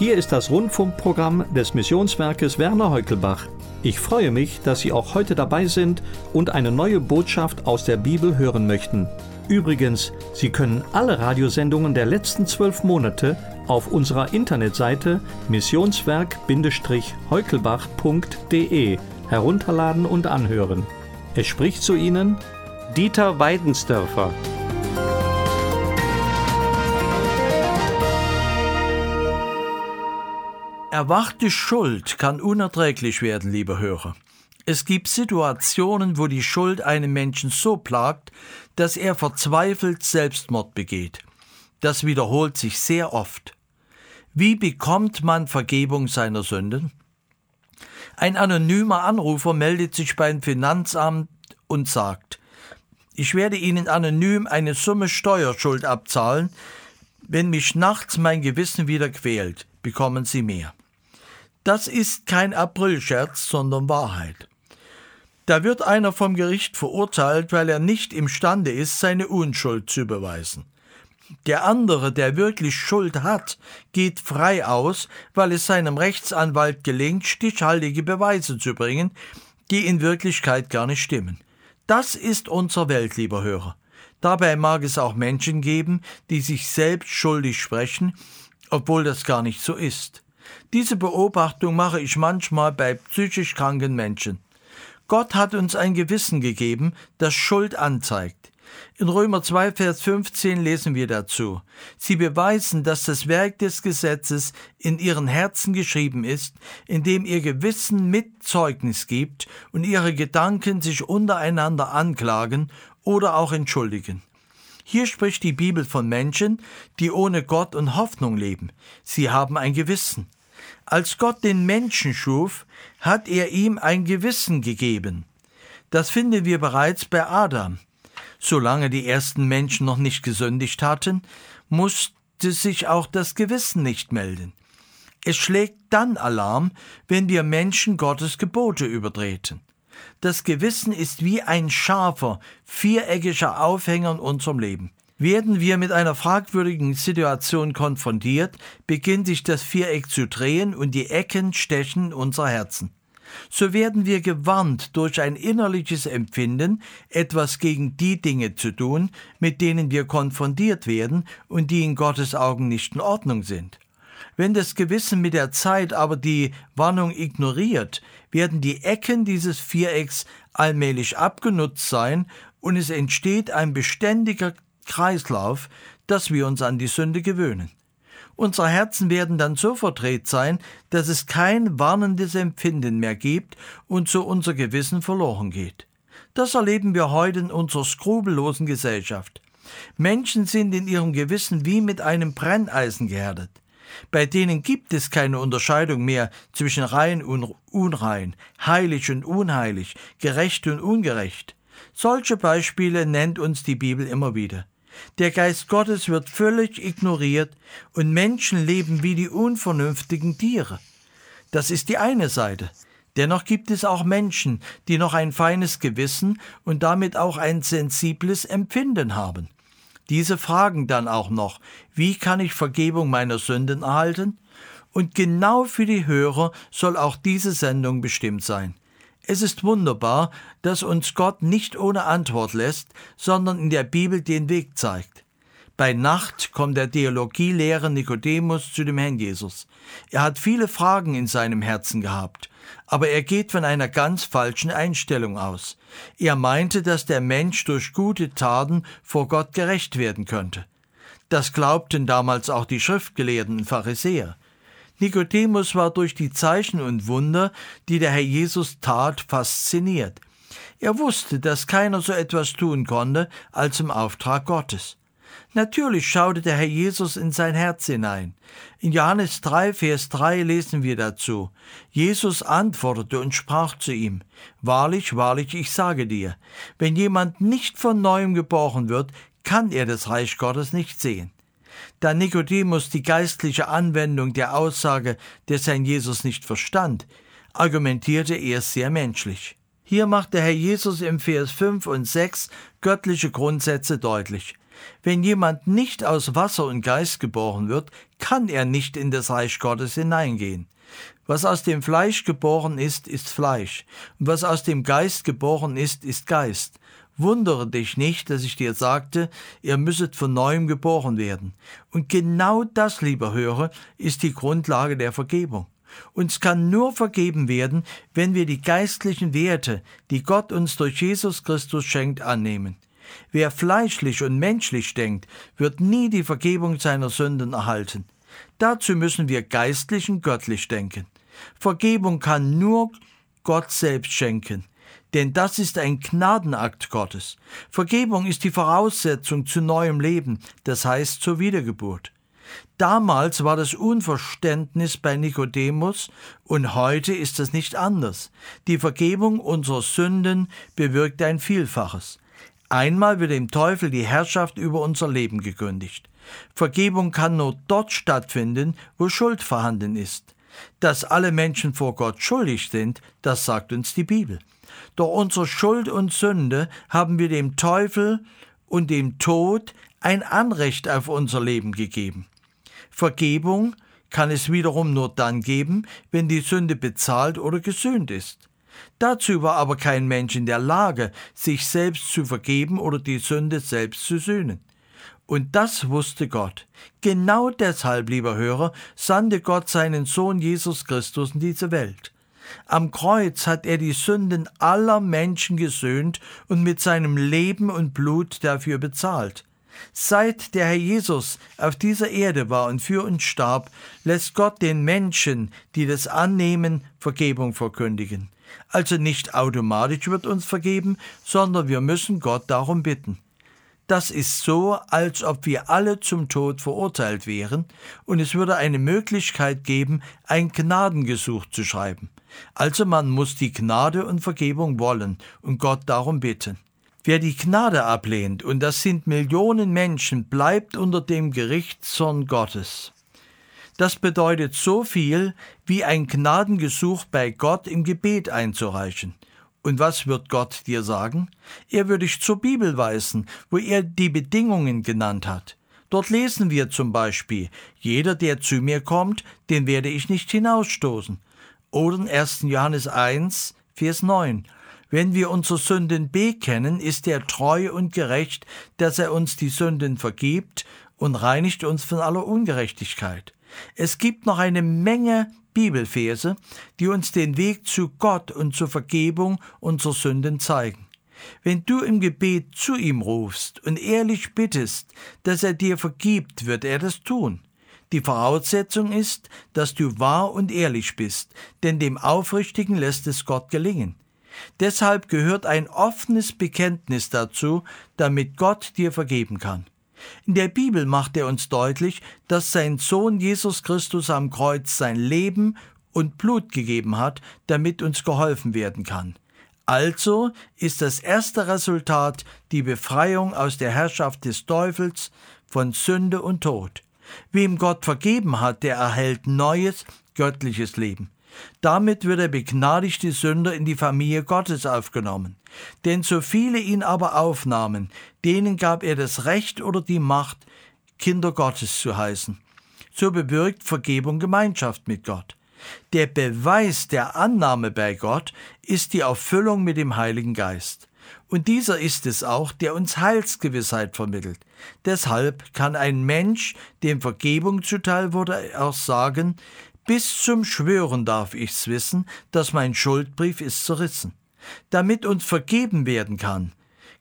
Hier ist das Rundfunkprogramm des Missionswerkes Werner Heukelbach. Ich freue mich, dass Sie auch heute dabei sind und eine neue Botschaft aus der Bibel hören möchten. Übrigens, Sie können alle Radiosendungen der letzten 12 Monate auf unserer Internetseite missionswerk-heukelbach.de herunterladen und anhören. Es spricht zu Ihnen Dieter Weidensdörfer. Erwachte Schuld kann unerträglich werden, liebe Hörer. Es gibt Situationen, wo die Schuld einen Menschen so plagt, dass er verzweifelt Selbstmord begeht. Das wiederholt sich sehr oft. Wie bekommt man Vergebung seiner Sünden? Ein anonymer Anrufer meldet sich beim Finanzamt und sagt: Ich werde Ihnen anonym eine Summe Steuerschuld abzahlen. Wenn mich nachts mein Gewissen wieder quält, bekommen Sie mehr. Das ist kein Aprilscherz, sondern Wahrheit. Da wird einer vom Gericht verurteilt, weil er nicht imstande ist, seine Unschuld zu beweisen. Der andere, der wirklich Schuld hat, geht frei aus, weil es seinem Rechtsanwalt gelingt, stichhaltige Beweise zu bringen, die in Wirklichkeit gar nicht stimmen. Das ist unsere Welt, lieber Hörer. Dabei mag es auch Menschen geben, die sich selbst schuldig sprechen, obwohl das gar nicht so ist. Diese Beobachtung mache ich manchmal bei psychisch kranken Menschen. Gott hat uns ein Gewissen gegeben, das Schuld anzeigt. In Römer 2, Vers 15 lesen wir dazu: Sie beweisen, dass das Werk des Gesetzes in ihren Herzen geschrieben ist, indem ihr Gewissen mit Zeugnis gibt und ihre Gedanken sich untereinander anklagen oder auch entschuldigen. Hier spricht die Bibel von Menschen, die ohne Gott und Hoffnung leben. Sie haben ein Gewissen. Als Gott den Menschen schuf, hat er ihm ein Gewissen gegeben. Das finden wir bereits bei Adam. Solange die ersten Menschen noch nicht gesündigt hatten, musste sich auch das Gewissen nicht melden. Es schlägt dann Alarm, wenn wir Menschen Gottes Gebote übertreten. Das Gewissen ist wie ein scharfer, viereckiger Aufhänger in unserem Leben. Werden wir mit einer fragwürdigen Situation konfrontiert, beginnt sich das Viereck zu drehen und die Ecken stechen in unser Herzen. So werden wir gewarnt durch ein innerliches Empfinden, etwas gegen die Dinge zu tun, mit denen wir konfrontiert werden und die in Gottes Augen nicht in Ordnung sind. Wenn das Gewissen mit der Zeit aber die Warnung ignoriert, werden die Ecken dieses Vierecks allmählich abgenutzt sein und es entsteht ein beständiger Kreislauf, dass wir uns an die Sünde gewöhnen. Unsere Herzen werden dann so verdreht sein, dass es kein warnendes Empfinden mehr gibt und so unser Gewissen verloren geht. Das erleben wir heute in unserer skrupellosen Gesellschaft. Menschen sind in ihrem Gewissen wie mit einem Brenneisen gehärtet. Bei denen gibt es keine Unterscheidung mehr zwischen rein und unrein, heilig und unheilig, gerecht und ungerecht. Solche Beispiele nennt uns die Bibel immer wieder. Der Geist Gottes wird völlig ignoriert und Menschen leben wie die unvernünftigen Tiere. Das ist die eine Seite. Dennoch gibt es auch Menschen, die noch ein feines Gewissen und damit auch ein sensibles Empfinden haben. Diese fragen dann auch noch: Wie kann ich Vergebung meiner Sünden erhalten? Und genau für die Hörer soll auch diese Sendung bestimmt sein. Es ist wunderbar, dass uns Gott nicht ohne Antwort lässt, sondern in der Bibel den Weg zeigt. Bei Nacht kommt der Theologielehrer Nikodemus zu dem Herrn Jesus. Er hat viele Fragen in seinem Herzen gehabt, aber er geht von einer ganz falschen Einstellung aus. Er meinte, dass der Mensch durch gute Taten vor Gott gerecht werden könnte. Das glaubten damals auch die Schriftgelehrten und Pharisäer. Nikodemus war durch die Zeichen und Wunder, die der Herr Jesus tat, fasziniert. Er wusste, dass keiner so etwas tun konnte als im Auftrag Gottes. Natürlich schaute der Herr Jesus in sein Herz hinein. In Johannes 3, Vers 3 lesen wir dazu: Jesus antwortete und sprach zu ihm: Wahrlich, wahrlich, ich sage dir, wenn jemand nicht von Neuem geboren wird, kann er das Reich Gottes nicht sehen. Da Nikodemus die geistliche Anwendung der Aussage des Herrn Jesus nicht verstand, argumentierte er sehr menschlich. Hier macht der Herr Jesus im Vers 5 und 6 göttliche Grundsätze deutlich. Wenn jemand nicht aus Wasser und Geist geboren wird, kann er nicht in das Reich Gottes hineingehen. Was aus dem Fleisch geboren ist, ist Fleisch, und was aus dem Geist geboren ist, ist Geist. Wundere dich nicht, dass ich dir sagte, ihr müsset von neuem geboren werden. Und genau das, lieber Hörer, ist die Grundlage der Vergebung. Uns kann nur vergeben werden, wenn wir die geistlichen Werte, die Gott uns durch Jesus Christus schenkt, annehmen. Wer fleischlich und menschlich denkt, wird nie die Vergebung seiner Sünden erhalten. Dazu müssen wir geistlich und göttlich denken. Vergebung kann nur Gott selbst schenken, denn das ist ein Gnadenakt Gottes. Vergebung ist die Voraussetzung zu neuem Leben, das heißt zur Wiedergeburt. Damals war das Unverständnis bei Nikodemus und heute ist es nicht anders. Die Vergebung unserer Sünden bewirkt ein Vielfaches. Einmal wird dem Teufel die Herrschaft über unser Leben gekündigt. Vergebung kann nur dort stattfinden, wo Schuld vorhanden ist. Dass alle Menschen vor Gott schuldig sind, das sagt uns die Bibel. Durch unsere Schuld und Sünde haben wir dem Teufel und dem Tod ein Anrecht auf unser Leben gegeben. Vergebung kann es wiederum nur dann geben, wenn die Sünde bezahlt oder gesühnt ist. Dazu war aber kein Mensch in der Lage, sich selbst zu vergeben oder die Sünde selbst zu sühnen. Und das wusste Gott. Genau deshalb, lieber Hörer, sandte Gott seinen Sohn Jesus Christus in diese Welt. Am Kreuz hat er die Sünden aller Menschen gesühnt und mit seinem Leben und Blut dafür bezahlt. Seit der Herr Jesus auf dieser Erde war und für uns starb, lässt Gott den Menschen, die das annehmen, Vergebung verkündigen. Also nicht automatisch wird uns vergeben, sondern wir müssen Gott darum bitten. Das ist so, als ob wir alle zum Tod verurteilt wären und es würde eine Möglichkeit geben, ein Gnadengesuch zu schreiben. Also man muss die Gnade und Vergebung wollen und Gott darum bitten. Wer die Gnade ablehnt, und das sind Millionen Menschen, bleibt unter dem Gerichtszorn Gottes. Das bedeutet so viel, wie ein Gnadengesuch bei Gott im Gebet einzureichen. Und was wird Gott dir sagen? Er wird dich zur Bibel weisen, wo er die Bedingungen genannt hat. Dort lesen wir zum Beispiel, jeder, der zu mir kommt, den werde ich nicht hinausstoßen. Oder 1. Johannes 1, Vers 9. Wenn wir unsere Sünden bekennen, ist er treu und gerecht, dass er uns die Sünden vergibt und reinigt uns von aller Ungerechtigkeit. Es gibt noch eine Menge Bibelverse, die uns den Weg zu Gott und zur Vergebung unserer Sünden zeigen. Wenn du im Gebet zu ihm rufst und ehrlich bittest, dass er dir vergibt, wird er das tun. Die Voraussetzung ist, dass du wahr und ehrlich bist, denn dem Aufrichtigen lässt es Gott gelingen. Deshalb gehört ein offenes Bekenntnis dazu, damit Gott dir vergeben kann. In der Bibel macht er uns deutlich, dass sein Sohn Jesus Christus am Kreuz sein Leben und Blut gegeben hat, damit uns geholfen werden kann. Also ist das erste Resultat die Befreiung aus der Herrschaft des Teufels, von Sünde und Tod. Wem Gott vergeben hat, der erhält neues, göttliches Leben. Damit wird der begnadigte Sünder in die Familie Gottes aufgenommen. Denn so viele ihn aber aufnahmen, denen gab er das Recht oder die Macht, Kinder Gottes zu heißen. So bewirkt Vergebung Gemeinschaft mit Gott. Der Beweis der Annahme bei Gott ist die Erfüllung mit dem Heiligen Geist. Und dieser ist es auch, der uns Heilsgewissheit vermittelt. Deshalb kann ein Mensch, dem Vergebung zuteil wurde, auch sagen: Bis zum Schwören darf ich's wissen, dass mein Schuldbrief ist zerrissen. Damit uns vergeben werden kann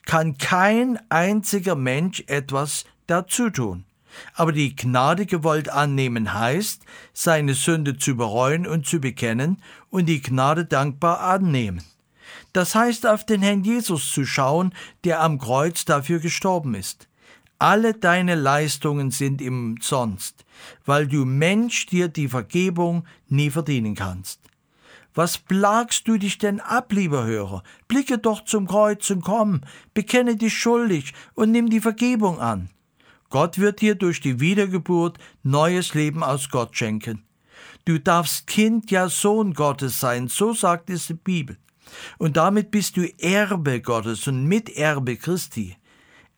kein einziger Mensch etwas dazu tun. Aber die Gnade gewollt annehmen heißt, seine Sünde zu bereuen und zu bekennen und die Gnade dankbar annehmen. Das heißt, auf den Herrn Jesus zu schauen, der am Kreuz dafür gestorben ist. Alle deine Leistungen sind ihm umsonst, weil du Mensch dir die Vergebung nie verdienen kannst. Was plagst du dich denn ab, lieber Hörer? Blicke doch zum Kreuz und komm, bekenne dich schuldig und nimm die Vergebung an. Gott wird dir durch die Wiedergeburt neues Leben aus Gott schenken. Du darfst Kind, ja Sohn Gottes sein, so sagt es die Bibel. Und damit bist du Erbe Gottes und Miterbe Christi.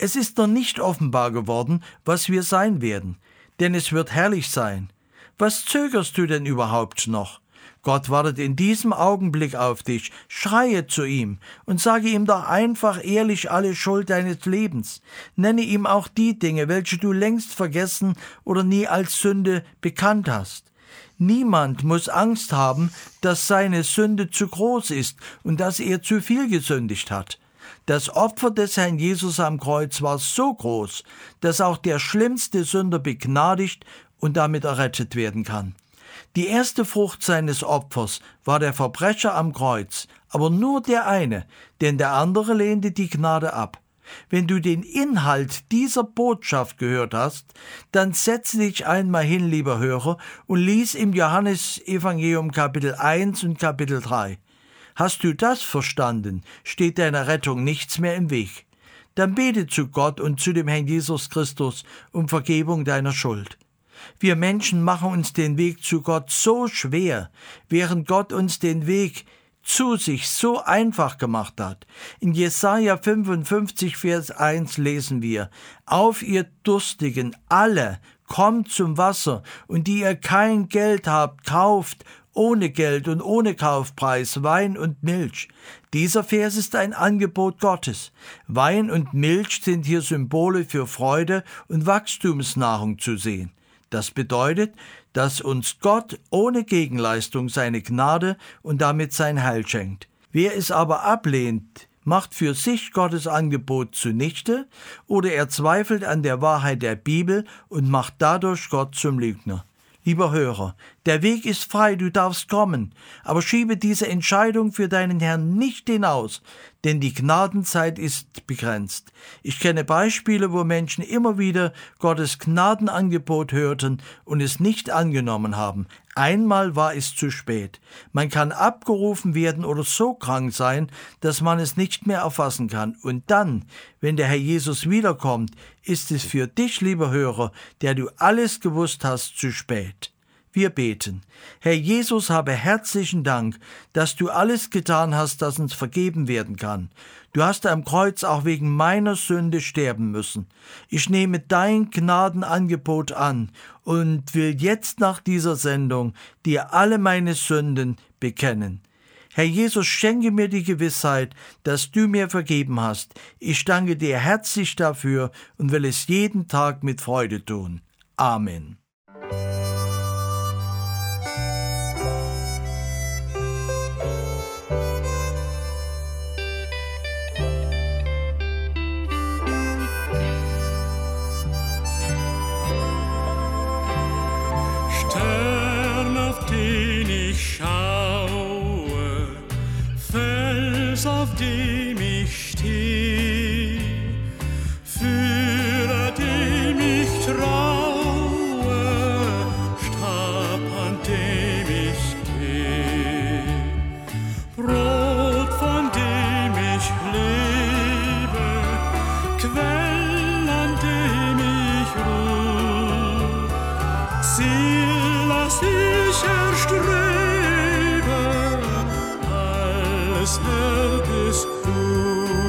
Es ist noch nicht offenbar geworden, was wir sein werden, denn es wird herrlich sein. Was zögerst du denn überhaupt noch? Gott wartet in diesem Augenblick auf dich. Schreie zu ihm und sage ihm doch einfach ehrlich alle Schuld deines Lebens. Nenne ihm auch die Dinge, welche du längst vergessen oder nie als Sünde bekannt hast. Niemand muss Angst haben, dass seine Sünde zu groß ist und dass er zu viel gesündigt hat. Das Opfer des Herrn Jesus am Kreuz war so groß, dass auch der schlimmste Sünder begnadigt und damit errettet werden kann. Die erste Frucht seines Opfers war der Verbrecher am Kreuz, aber nur der eine, denn der andere lehnte die Gnade ab. Wenn du den Inhalt dieser Botschaft gehört hast, dann setze dich einmal hin, lieber Hörer, und lies im Johannesevangelium Kapitel 1 und Kapitel 3. Hast du das verstanden, steht deiner Rettung nichts mehr im Weg. Dann bete zu Gott und zu dem Herrn Jesus Christus um Vergebung deiner Schuld. Wir Menschen machen uns den Weg zu Gott so schwer, während Gott uns den Weg zu sich so einfach gemacht hat. In Jesaja 55, Vers 1 lesen wir: Auf ihr Durstigen alle, kommt zum Wasser, und die ihr kein Geld habt, kauft ohne Geld und ohne Kaufpreis Wein und Milch. Dieser Vers ist ein Angebot Gottes. Wein und Milch sind hier Symbole für Freude und Wachstumsnahrung zu sehen. Das bedeutet, dass uns Gott ohne Gegenleistung seine Gnade und damit sein Heil schenkt. Wer es aber ablehnt, macht für sich Gottes Angebot zunichte oder er zweifelt an der Wahrheit der Bibel und macht dadurch Gott zum Lügner. Lieber Hörer, der Weg ist frei, du darfst kommen, aber schiebe diese Entscheidung für deinen Herrn nicht hinaus, denn die Gnadenzeit ist begrenzt. Ich kenne Beispiele, wo Menschen immer wieder Gottes Gnadenangebot hörten und es nicht angenommen haben. Einmal war es zu spät. Man kann abgerufen werden oder so krank sein, dass man es nicht mehr erfassen kann. Und dann, wenn der Herr Jesus wiederkommt, ist es für dich, lieber Hörer, der du alles gewusst hast, zu spät. Wir beten. Herr Jesus, habe herzlichen Dank, dass du alles getan hast, das uns vergeben werden kann. Du hast am Kreuz auch wegen meiner Sünde sterben müssen. Ich nehme dein Gnadenangebot an und will jetzt nach dieser Sendung dir alle meine Sünden bekennen. Herr Jesus, schenke mir die Gewissheit, dass du mir vergeben hast. Ich danke dir herzlich dafür und will es jeden Tag mit Freude tun. Amen. Stern, auf den ich schaue, Fels, auf dem ich steh, Führer, dem ich traue, Stab, an dem ich geh, Brot, von dem ich lebe, Quell, an dem ich ruh, Ziel, das ich erstrebe, alles Herr bist du.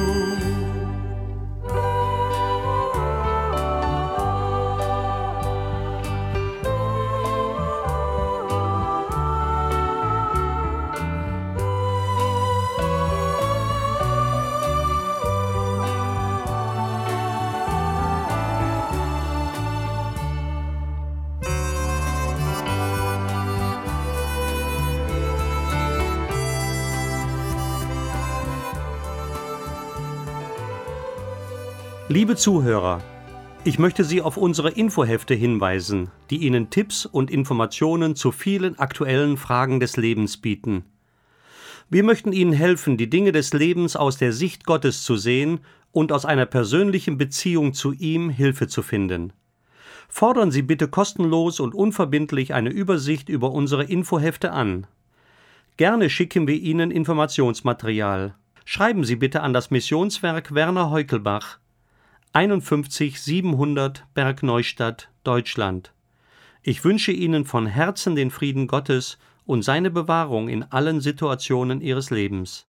Liebe Zuhörer, ich möchte Sie auf unsere Infohefte hinweisen, die Ihnen Tipps und Informationen zu vielen aktuellen Fragen des Lebens bieten. Wir möchten Ihnen helfen, die Dinge des Lebens aus der Sicht Gottes zu sehen und aus einer persönlichen Beziehung zu ihm Hilfe zu finden. Fordern Sie bitte kostenlos und unverbindlich eine Übersicht über unsere Infohefte an. Gerne schicken wir Ihnen Informationsmaterial. Schreiben Sie bitte an das Missionswerk Werner Heukelbach, 51 700 Bergneustadt, Deutschland. Ich wünsche Ihnen von Herzen den Frieden Gottes und seine Bewahrung in allen Situationen Ihres Lebens.